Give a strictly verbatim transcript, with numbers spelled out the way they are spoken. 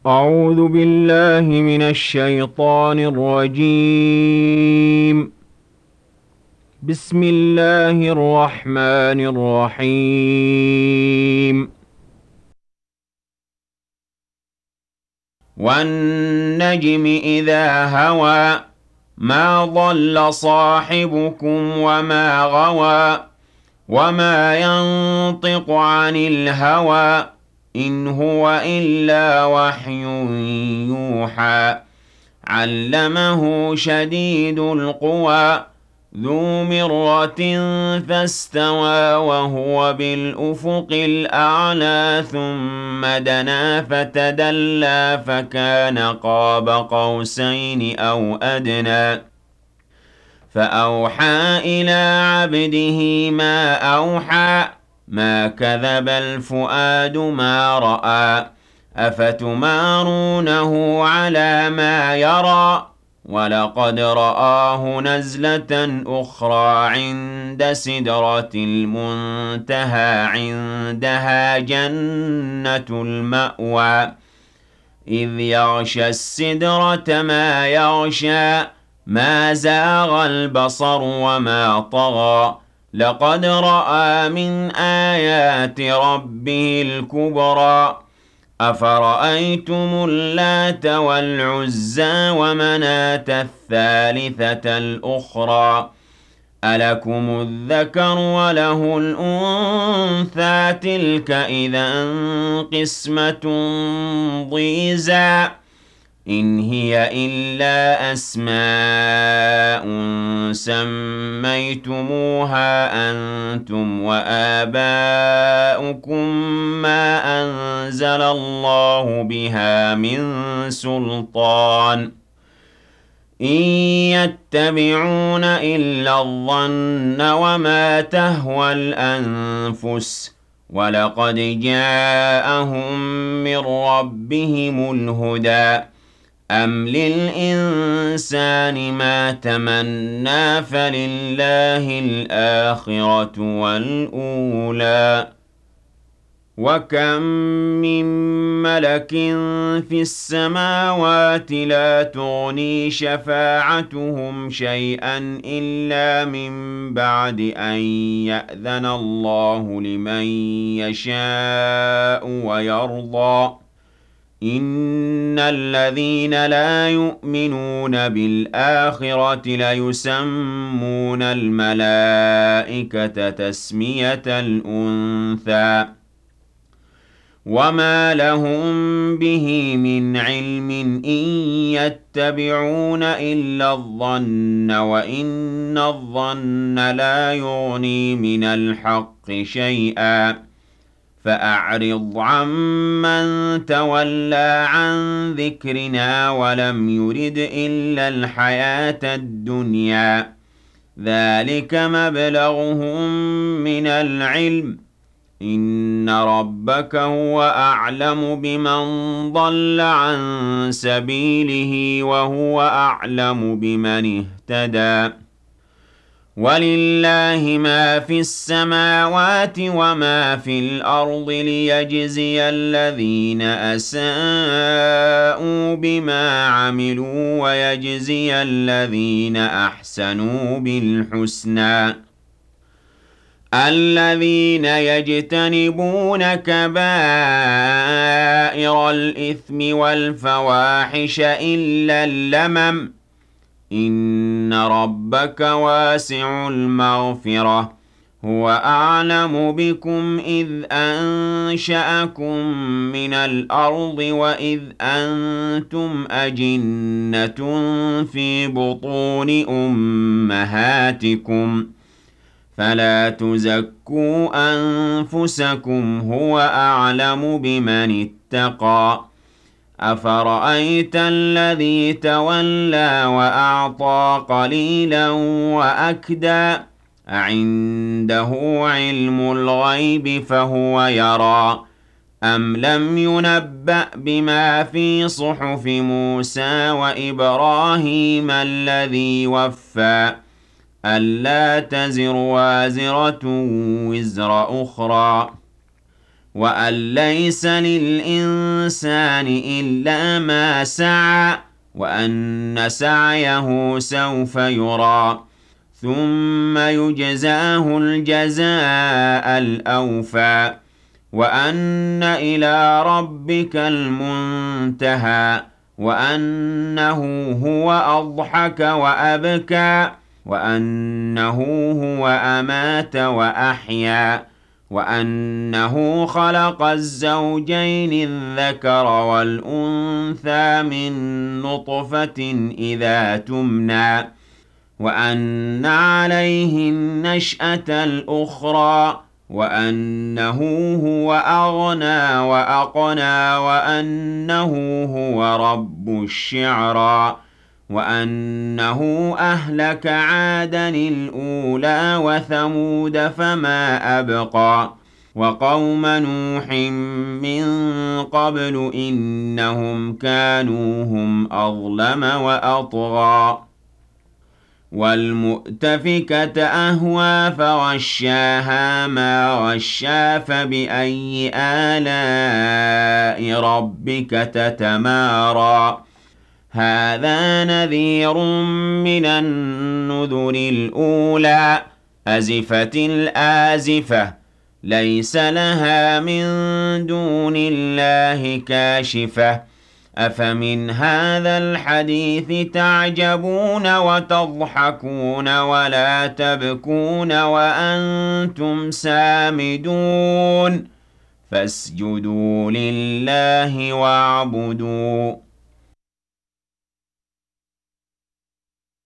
أعوذ بالله من الشيطان الرجيم. بسم الله الرحمن الرحيم. والنجم إذا هوى ما ضل صاحبكم وما غوى وما ينطق عن الهوى إن هو إلا وحي يوحى علمه شديد القوى ذو مرة فاستوى وهو بالأفق الأعلى ثم دنا فتدلى فكان قاب قوسين أو أدنى فأوحى إلى عبده ما أوحى ما كذب الفؤاد ما رأى أفتمارونه على ما يرى ولقد رآه نزلة أخرى عند سدرة المنتهى عندها جنة المأوى إذ يغشى السدرة ما يغشى ما زاغ البصر وما طغى لقد رأى من آيات ربه الكبرى أفرأيتم اللات والعزى ومناة الثالثة الأخرى ألكم الذكر وله الأنثى تلك إذا قسمة ضيزى إن هي إلا أسماء سميتموها أنتم وآباؤكم ما أنزل الله بها من سلطان إن يتبعون إلا الظن وما تهوى الأنفس ولقد جاءهم من ربهم الهدى أم للإنسان ما تمنى فلله الآخرة والأولى وكم من ملك في السماوات لا تغني شفاعتهم شيئا إلا من بعد أن يأذن الله لمن يشاء ويرضى إن الذين لا يؤمنون بالآخرة ليسمون الملائكة تسمية الأنثى وما لهم به من علم إن يتبعون إلا الظن وإن الظن لا يغني من الحق شيئا فأعرض عمن تولى عن ذكرنا ولم يرد إلا الحياة الدنيا ذلك مبلغهم من العلم إن ربك هو أعلم بمن ضل عن سبيله وهو أعلم بمن اهتدى ولله ما في السماوات وما في الأرض ليجزي الذين أساءوا بما عملوا ويجزي الذين أحسنوا بالحسنى الذين يجتنبون كبائر الإثم والفواحش إلا اللمم إن ربك واسع المغفرة هو أعلم بكم إذ أنشأكم من الأرض وإذ أنتم أجنة في بطون أمهاتكم فلا تزكوا أنفسكم هو أعلم بمن اتقى أفرأيت الذي تولى وأعطى قليلا وأكدى أعنده علم الغيب فهو يرى أم لم ينبأ بما في صحف موسى وإبراهيم الذي وفى ألا تزر وازرة وزر أخرى وأن ليس للإنسان إلا ما سعى وأن سعيه سوف يرى ثم يجزاه الجزاء الأوفى وأن إلى ربك المنتهى وأنه هو أضحك وأبكى وأنه هو أمات وأحيا وأنه خلق الزوجين الذكر والأنثى من نطفة إذا تمنى وأن عليه النشأة الأخرى وأنه هو أغنى وأقنى وأنه هو رب الشعرى وأنه أهلك عادا الأولى وثمود فما أبقى وقوم نوح من قبل إنهم كانوا هم أظلم وأطغى والمؤتفكة أهوى فغشاها ما غشا فبأي آلاء ربك تتمارى هذا نذير من النذر الأولى أزفت الآزفة ليس لها من دون الله كاشفة أفمن هذا الحديث تعجبون وتضحكون ولا تبكون وأنتم سامدون فاسجدوا لله واعبدوا